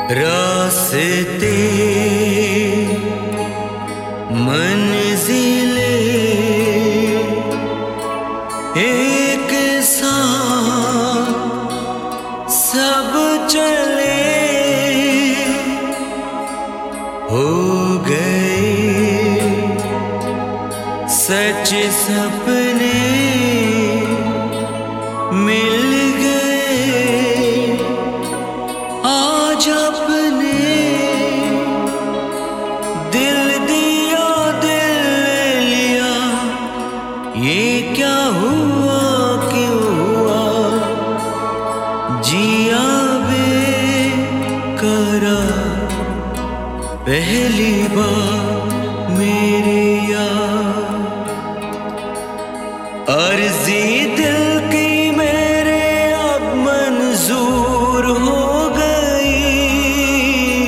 रास्ते मंजिलें एक साथ सब चले हो गए सच सपने मिल गए आज अपने दिल दिया दिल लिया ये क्या हुआ क्यों हुआ जिया बेकरार पहली बार मेरे यार अर्जी दिल की मेरे अब मंजूर हो गई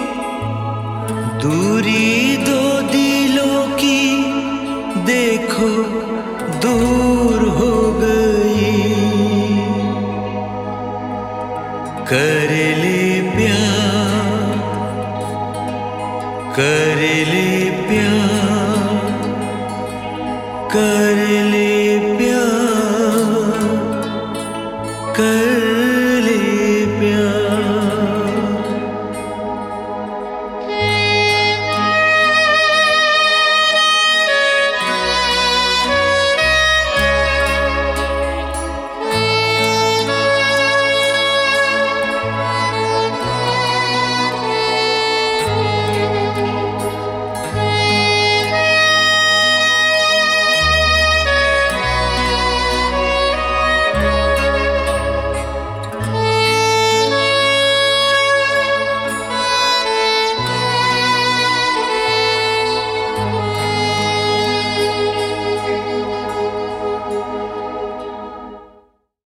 दूरी दो दिलों की देखो दूर हो गई कर ले प्यार कर ले